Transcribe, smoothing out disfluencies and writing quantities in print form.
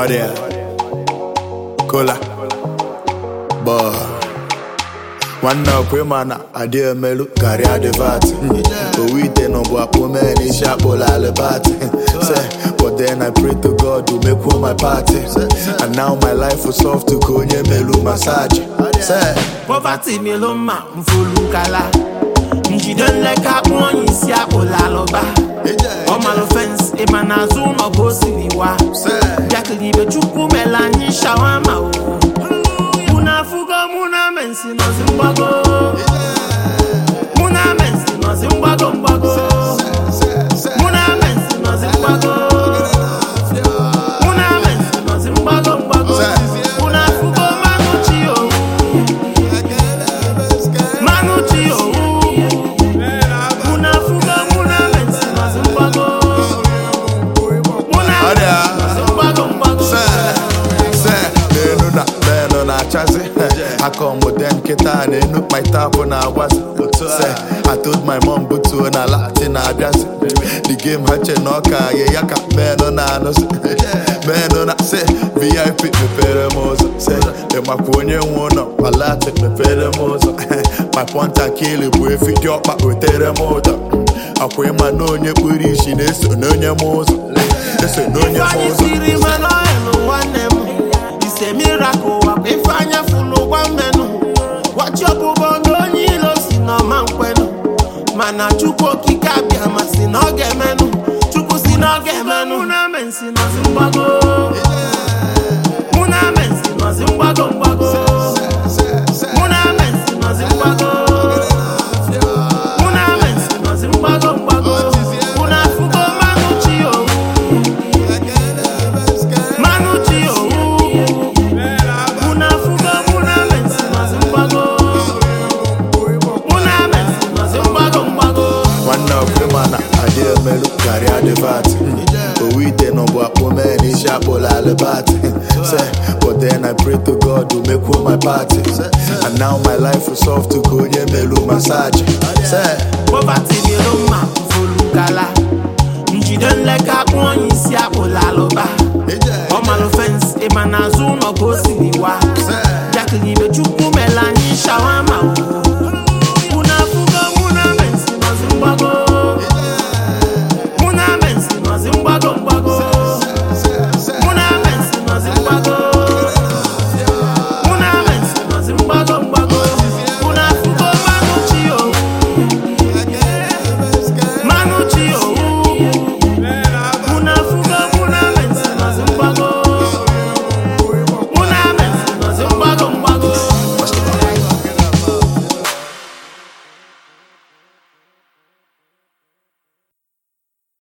Audio Cola Boy One up with man Adia Melu Gary Adevati Owite no Buapo man is Shapo Lalabati But then I pray to God to make one my party And now my life was soft to Konye Melu massage Poverty Meloma Mfulu Kala Njidon leka Mwenye Shapo Laloba All my offense Emanazu no Bosi Niwa Jakli Bechuku Melani Shawama Muna Fugo Muna Mensi no Zimbago Muna Mensi no Zimbago Mbago Muna Mensi no Zimbago Muna Mensi no Zimbago Mbago Muna Fugo Manuchio Manuchio Muna Fugo Muna Mensi no Zimbago Muna Mensi no Zimbago Mbago na chassis. I come with them kita and they look my tap on our was. I told my mom but to na Latin address. The game hatche noka ye yaka man on anos. Man on say VIP me peremosa. Say the makonye wona palate me peremosa. My ponta kill it with fit your back with terremosa. Akwe mano nye puri shi ne so no nye mosa. Eso no nye mosa. It's a miracle. If I am full of one man, what your bobo no nilo sino man kwenu. Mana chuko kikabia masino gemenu. Chuko sino gemenu. Muna mensi no zimbago. Muna mensi no zimbago mbago. Muna mensi no zimbago. Muna mensi no zimbago mbago. Muna fugo manuchio. Manuchio. Melu Gary Adevati Owite no Buapo man is Shapo Lalabati But then I pray to God to make one my party And now my life is soft to Konye Melu massage Poverty Meloma Mfulu Kala Njidon leka Mwenye Shapo Laloba All my offense Emanazu no Bosi